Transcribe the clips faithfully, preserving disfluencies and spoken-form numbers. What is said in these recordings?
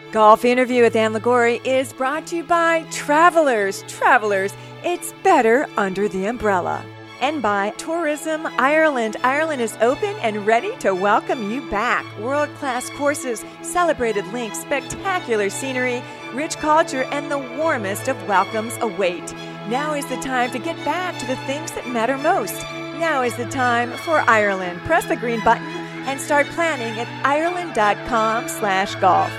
Golf Interview with Ann Liguori is brought to you by Travelers. Travelers, it's better under the umbrella. And by Tourism Ireland. Ireland is open and ready to welcome you back. World-class courses, celebrated links, spectacular scenery, rich culture, and the warmest of welcomes await. Now is the time to get back to the things that matter most. Now is the time for Ireland. Press the green button and start planning at ireland.com slash golf.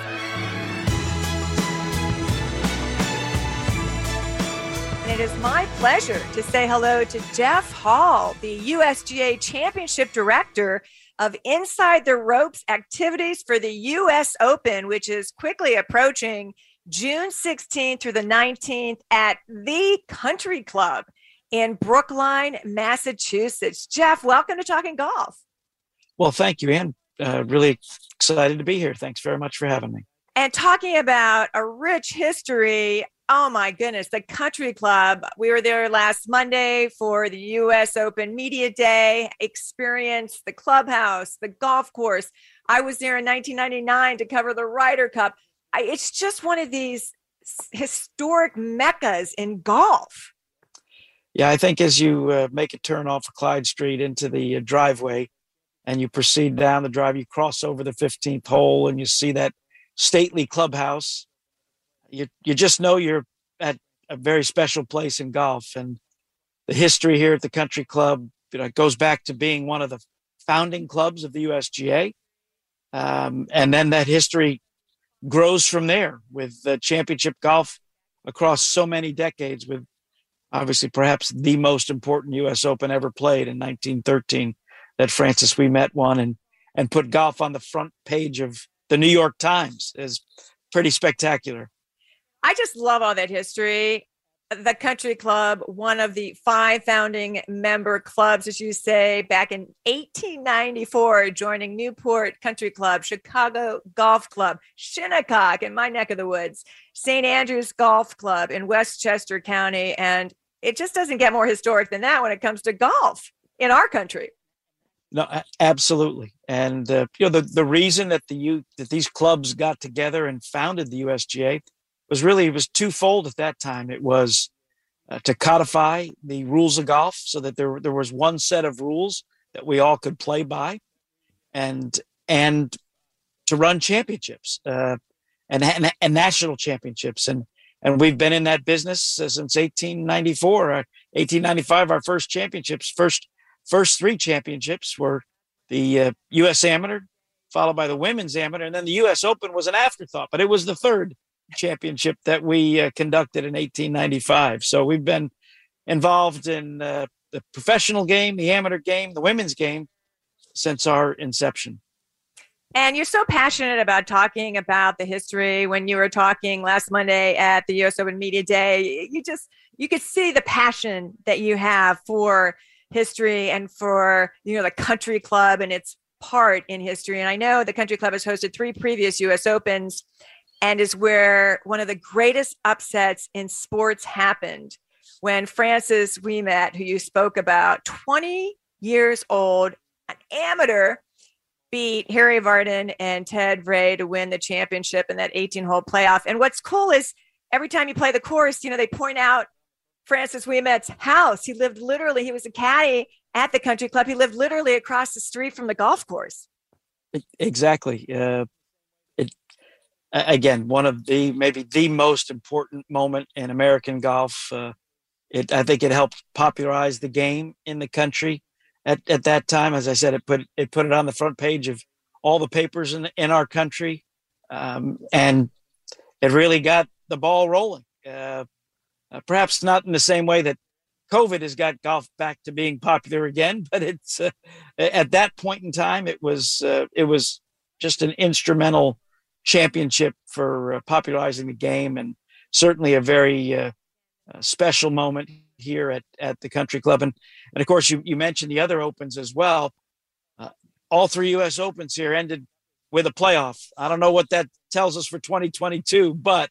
It is my pleasure to say hello to Jeff Hall, the U S G A Championship Director of Inside the Ropes activities for the U S Open, which is quickly approaching June sixteenth through the nineteenth at the Country Club in Brookline, Massachusetts. Jeff, welcome to Talking Golf. Well, thank you, Ann. Uh, really excited to be here. Thanks very much for having me. And talking about a rich history, oh my goodness, the Country Club. We were there last Monday for the U S Open Media Day, experienced the clubhouse, the golf course. I was there in nineteen ninety-nine to cover the Ryder Cup. I, it's just one of these historic meccas in golf. Yeah, I think as you uh, make a turn off of Clyde Street into the uh, driveway and you proceed down the drive, you cross over the fifteenth hole and you see that stately clubhouse. You you just know you're at a very special place in golf. And the history here at the Country Club, you know, it goes back to being one of the founding clubs of the U S G A. Um, and then that history grows from there with uh, championship golf across so many decades, with obviously perhaps the most important U S Open ever played in nineteen thirteen that Francis Ouimet won and, and put golf on the front page of the New York Times. Is pretty spectacular. I just love all that history. The Country Club, one of the five founding member clubs, as you say, back in eighteen ninety-four, joining Newport Country Club, Chicago Golf Club, Shinnecock in my neck of the woods, Saint Andrews Golf Club in Westchester County. And it just doesn't get more historic than that when it comes to golf in our country. No, absolutely. And, uh, you know, the, the reason that the U, that these clubs got together and founded the U S G A was really, it was twofold at that time. It was uh, to codify the rules of golf so that there, there was one set of rules that we all could play by, and, and to run championships uh, and, and, and national championships. And, and we've been in that business since eighteen ninety-four, uh, eighteen ninety-five, our first championships, first, first three championships were the uh, U S Amateur, followed by the Women's Amateur, and then the U S Open was an afterthought, but it was the third championship that we uh, conducted in eighteen ninety-five. So we've been involved in uh, the professional game, the amateur game, the women's game since our inception. And you're so passionate about talking about the history. When you were talking last Monday at the U S Open Media Day, you just, you could see the passion that you have for history and for, you know, the Country Club and its part in history. And I know the Country Club has hosted three previous U S Opens and is where one of the greatest upsets in sports happened when Francis Ouimet, who you spoke about, twenty years old, an amateur, beat Harry Vardon and Ted Ray to win the championship in that eighteen-hole playoff. And what's cool is every time you play the course, you know, they point out Francis Ouimet's house. He lived literally, he was a caddy at the Country Club. He lived literally across the street from the golf course. Exactly. Uh, it, again, one of the, maybe the most important moment in American golf. Uh, it, I think it helped popularize the game in the country at, at that time. As I said, it put, it put it on the front page of all the papers in, in our country. Um, and it really got the ball rolling. Uh, uh, perhaps not in the same way that COVID has got golf back to being popular again, but it's uh, at that point in time, it was, uh, it was just an instrumental championship for uh, popularizing the game, and certainly a very uh, uh, special moment here at, at the Country Club. And, and of course, you, you mentioned the other Opens as well. Uh, all three U S Opens here ended with a playoff. I don't know what that tells us for twenty twenty-two, but.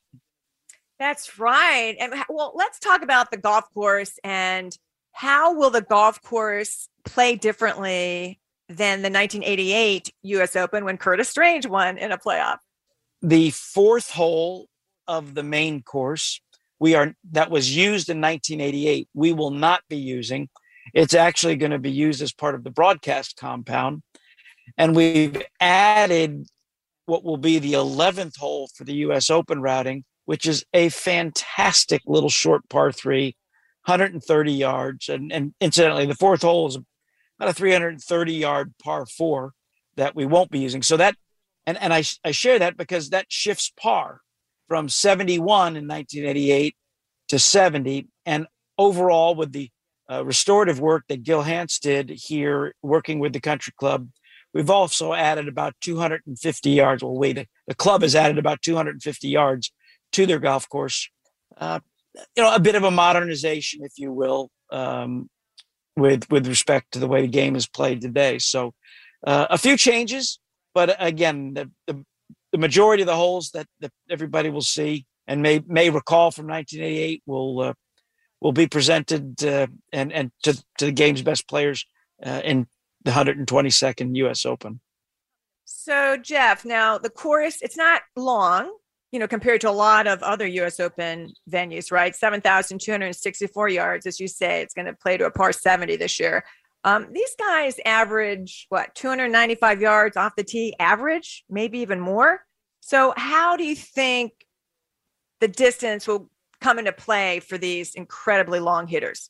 That's right. And well, let's talk about the golf course and how will the golf course play differently than the nineteen eighty-eight U S Open when Curtis Strange won in a playoff? the fourth hole of the main course, we are that was used in nineteen eighty-eight. We will not be using. It's actually going to be used as part of the broadcast compound. And we've added what will be the eleventh hole for the U S Open routing, which is a fantastic little short par three, one hundred thirty yards. And, and incidentally, the fourth hole is about a three hundred thirty yard par four that we won't be using. So that, and, and I, I share that because that shifts par from seventy-one in nineteen eighty-eight to seventy. And overall, with the uh, restorative work that Gil Hanse did here, working with the country club, we've also added about two hundred fifty yards. Well, wait, the club has added about two hundred fifty yards to their golf course. Uh, you know, a bit of a modernization, if you will, um, with with respect to the way the game is played today. So uh, a few changes, but again, the, the, the majority of the holes that, that everybody will see and may may recall from nineteen eighty-eight will uh, will be presented uh, and and to, to the game's best players uh, in the one hundred twenty-second U S Open. So, Jeff, now the course, it's not long, you know, compared to a lot of other U S Open venues, right? seven thousand two hundred sixty-four yards, as you say. It's going to play to a par seventy this year. Um, these guys average, what, two hundred ninety-five yards off the tee average, maybe even more. So how do you think the distance will come into play for these incredibly long hitters?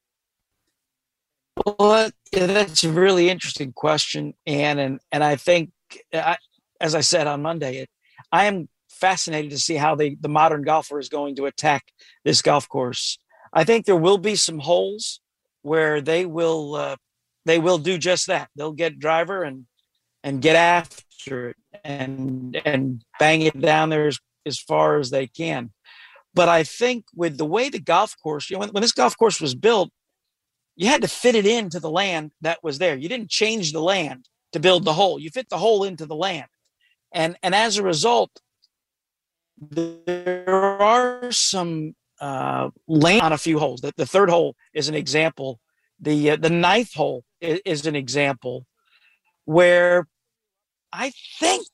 Well, yeah, that's a really interesting question, Ann. And, and I think, I, as I said on Monday, it, I am fascinated to see how the, the modern golfer is going to attack this golf course. I think there will be some holes where they will uh, they will do just that. They'll get driver and and get after it and and bang it down there as, as far as they can. But I think with the way the golf course, you know, when, when this golf course was built, you had to fit it into the land that was there. You didn't change the land to build the hole. You fit the hole into the land. And, and as a result, there are some uh, land on a few holes. The, the third hole is an example. The, uh, the ninth hole is, is an example where I think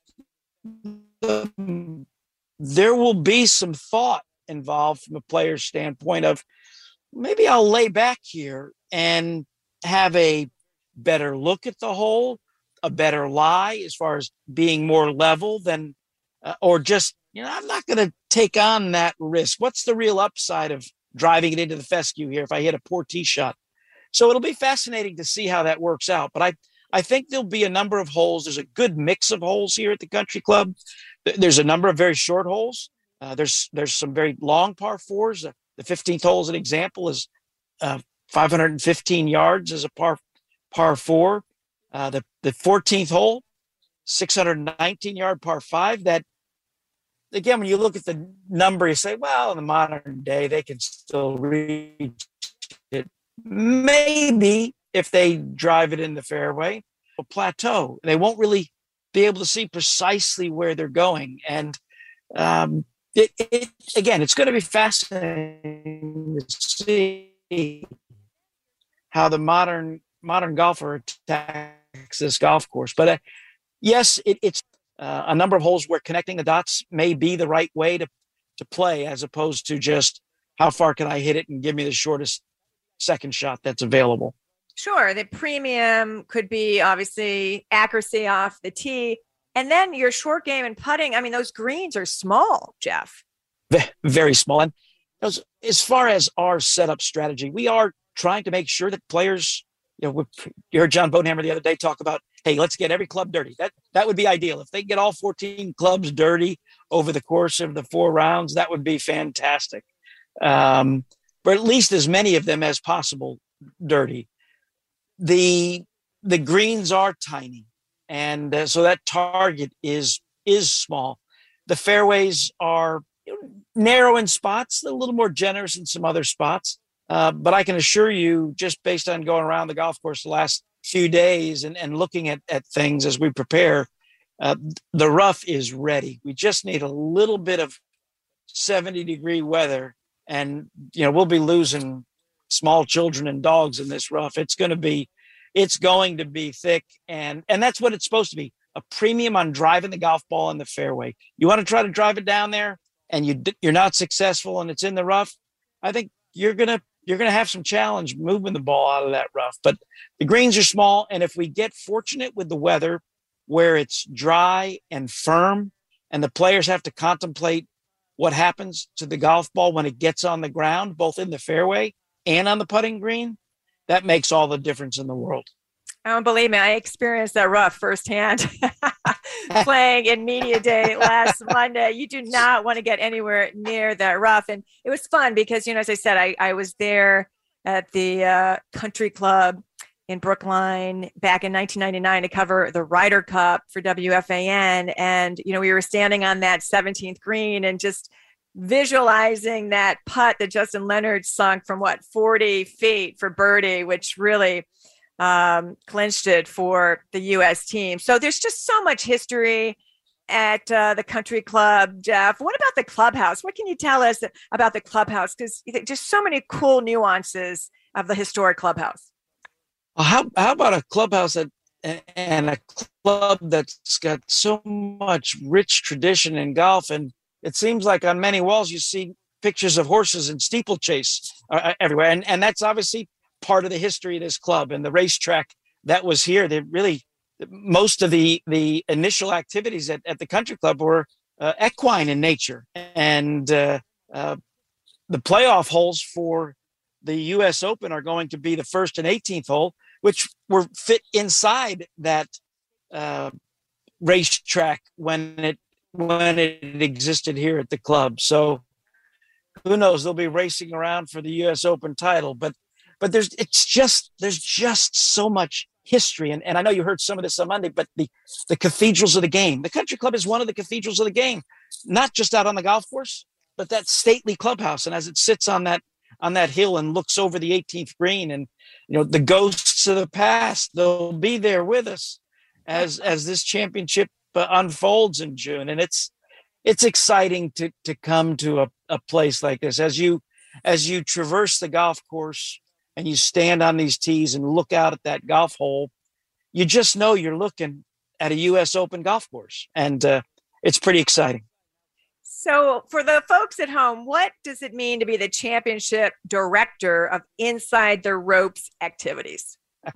the, there will be some thought involved from a player's standpoint of maybe I'll lay back here and have a better look at the hole, a better lie as far as being more level than, uh, or just, you know, I'm not going to take on that risk. What's the real upside of driving it into the fescue here if I hit a poor tee shot? So it'll be fascinating to see how that works out. But I, I think there'll be a number of holes. There's a good mix of holes here at the country club. There's a number of very short holes. Uh, there's, there's some very long par fours. Uh, the fifteenth hole as an example is uh, five hundred fifteen yards as a par par four. Uh, the, the fourteenth hole, six hundred nineteen yard par five. That, again, when you look at the number, you say, well, in the modern day, they can still reach it. Maybe if they drive it in the fairway, a plateau. They won't really be able to see precisely where they're going. And um, it, it, again, it's going to be fascinating to see how the modern modern golfer attacks this golf course. But uh, yes, it, it's uh, a number of holes where connecting the dots may be the right way to, to play, as opposed to just how far can I hit it and give me the shortest second shot that's available. Sure. The premium could be obviously accuracy off the tee. And then your short game and putting, I mean, those greens are small, Jeff. Very small. And those, as far as our setup strategy, we are trying to make sure that players, you know, you heard John Bodenhammer the other day talk about, hey, let's get every club dirty. That that would be ideal. If they get all fourteen clubs dirty over the course of the four rounds, that would be fantastic. Um, but at least as many of them as possible dirty. The the greens are tiny, and uh, so that target is is small. The fairways are, you know, narrow in spots, a little more generous in some other spots. Uh, but I can assure you, just based on going around the golf course the last few days and, and looking at, at things as we prepare, uh, the rough is ready. We just need a little bit of seventy degree weather, and you know we'll be losing small children and dogs in this rough. It's going to be, it's going to be thick, and and that's what it's supposed to be. a premium on driving the golf ball in the fairway. You want to try to drive it down there and you, you're not successful and it's in the rough, I think you're going to you're going to have some challenge moving the ball out of that rough. But the greens are small, and if we get fortunate with the weather where it's dry and firm and the players have to contemplate what happens to the golf ball when it gets on the ground, both in the fairway and on the putting green, that makes all the difference in the world. Oh, believe me, I experienced that rough firsthand playing in media day last Monday. You do not want to get anywhere near that rough. And it was fun because, you know, as I said, I, I was there at the uh, country club in Brookline back in nineteen ninety-nine to cover the Ryder Cup for W F A N. And, you know, we were standing on that seventeenth green and just visualizing that putt that Justin Leonard sunk from what, forty feet for birdie, which really um, clinched it for the U S team. So there's just so much history at uh, the country club, Jeff. What about the clubhouse? What can you tell us about the clubhouse? Because just so many cool nuances of the historic clubhouse. Well, how, how about a clubhouse that, and a club that's got so much rich tradition in golf? And it seems like on many walls, you see pictures of horses and steeplechase uh, everywhere. And, and that's obviously part of the history of this club and the racetrack that was here. They really, most of the, the initial activities at, at the country club were uh, equine in nature. And uh, uh, the playoff holes for the U S Open are going to be the first and eighteenth hole, which were fit inside that uh, racetrack when it when it existed here at the club. So who knows? They'll be racing around for the U S Open title, but but there's it's just there's just so much history. And, and I know you heard some of this on Monday, but the the cathedrals of the game. The country club is one of the cathedrals of the game, not just out on the golf course, but that stately clubhouse. And as it sits on that on that hill and looks over the eighteenth green, and you know the ghosts of the past, they'll be there with us as as this championship uh, unfolds in June. And it's it's exciting to to come to a, a place like this as you as you traverse the golf course and you stand on these tees and look out at that golf hole. You just know you're looking at a U S Open golf course, and uh, it's pretty exciting. So for the folks at home, what does it mean to be the championship director of Inside the Ropes activities?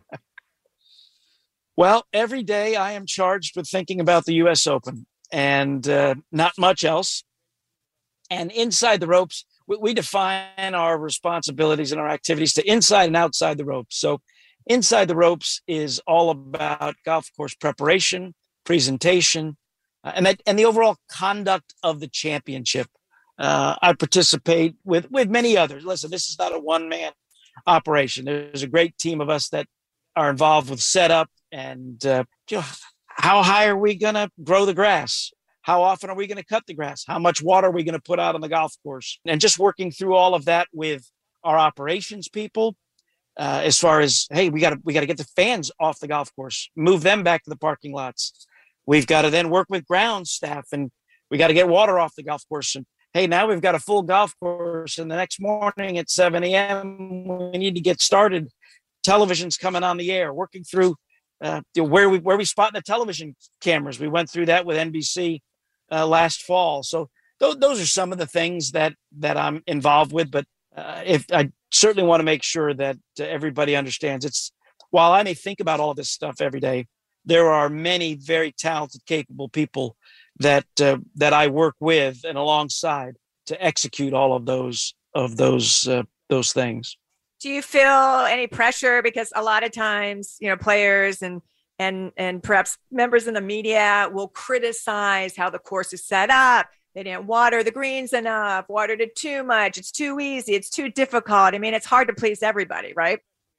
Well, every day I am charged with thinking about the U S Open and uh, not much else. And Inside the Ropes, we, we define our responsibilities and our activities to inside and outside the ropes. So Inside the Ropes is all about golf course preparation, presentation, Uh, and that, and the overall conduct of the championship. Uh, I participate with, with many others. Listen, this is not a one-man operation. There's a great team of us that are involved with setup and uh, you know, how high are we going to grow the grass? How often are we going to cut the grass? How much water are we going to put out on the golf course? And just working through all of that with our operations people, uh, as far as, hey, we got to we got to get the fans off the golf course, move them back to the parking lots. We've got to then work with ground staff, and we got to get water off the golf course. And hey, now we've got a full golf course, and the next morning at seven a.m. we need to get started. Television's coming on the air, working through uh, where we where we spot the television cameras. We went through that with N B C uh, last fall. So th- those are some of the things that that I'm involved with. But uh, if I certainly want to make sure that uh, everybody understands, it's while I may think about all this stuff every day, there are many very talented, capable people that uh, that I work with and alongside to execute all of those of those uh, those things. Do you feel any pressure? Because a lot of times, you know, players and and and perhaps members in the media will criticize how the course is set up. They didn't water the greens enough, watered it too much. It's too easy. It's too difficult. I mean, it's hard to please everybody, right?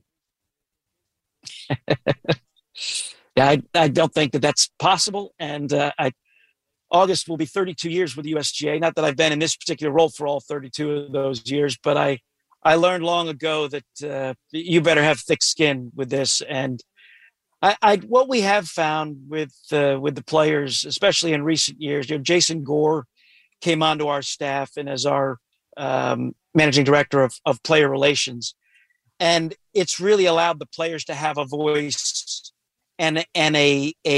Yeah, I, I don't think that that's possible. And uh, I, August will be thirty-two years with the U S G A. Not that I've been in this particular role for all thirty-two of those years, but I, I learned long ago that uh, you better have thick skin with this. And I, I what we have found with uh, with the players, especially in recent years, you know, Jason Gore came onto our staff and as our um, managing director of, of player relations, and it's really allowed the players to have a voice and and a a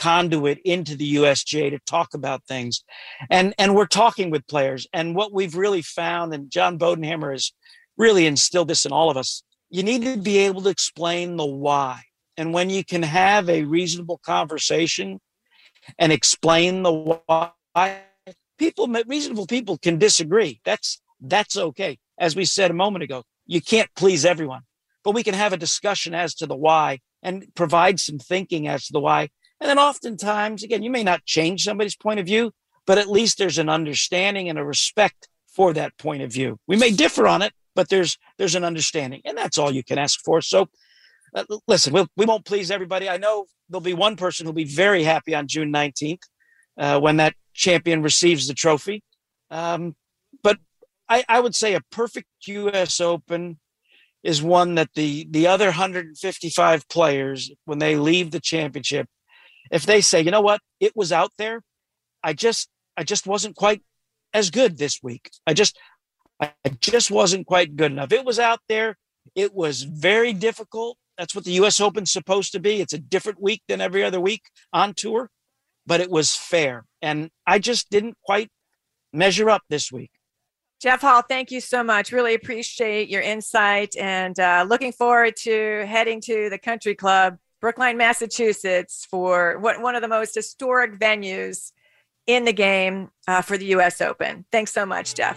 conduit into the U S G A to talk about things. And, and we're talking with players. And what we've really found, and John Bodenhammer has really instilled this in all of us, you need to be able to explain the why. And when you can have a reasonable conversation and explain the why, people, reasonable people can disagree. That's, that's okay. As we said a moment ago, you can't please everyone, but we can have a discussion as to the why and provide some thinking as to the why. And then oftentimes, again, you may not change somebody's point of view, but at least there's an understanding and a respect for that point of view. We may differ on it, but there's there's an understanding, and that's all you can ask for. So uh, listen, we'll, we won't please everybody. I know there'll be one person who'll be very happy on June nineteenth uh, when that champion receives the trophy. Um, but I, I would say a perfect U S Open is one that the the other one hundred fifty-five players, when they leave the championship, if they say, you know what, it was out there, I just I just wasn't quite as good this week. I just I just wasn't quite good enough. It was out there. It was very difficult. That's what the U S Open's supposed to be. It's a different week than every other week on tour, but it was fair. And I just didn't quite measure up this week. Jeff Hall, thank you so much. Really appreciate your insight, and uh, looking forward to heading to the Country Club, Brookline, Massachusetts, for what, one of the most historic venues in the game uh, for the U S Open. Thanks so much, Jeff.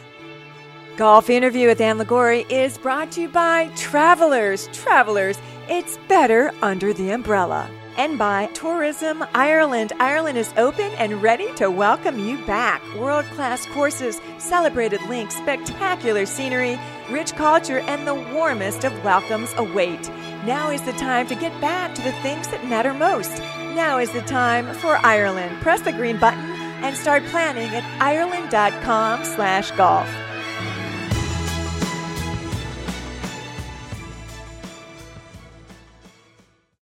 Golf Interview with Ann Liguori is brought to you by Travelers. Travelers, it's better under the umbrella. And by Tourism Ireland. Ireland is open and ready to welcome you back. World-class courses, celebrated links, spectacular scenery, rich culture, and the warmest of welcomes await. Now is the time to get back to the things that matter most. Now is the time for Ireland. Press the green button and start planning at ireland dot com slash golf.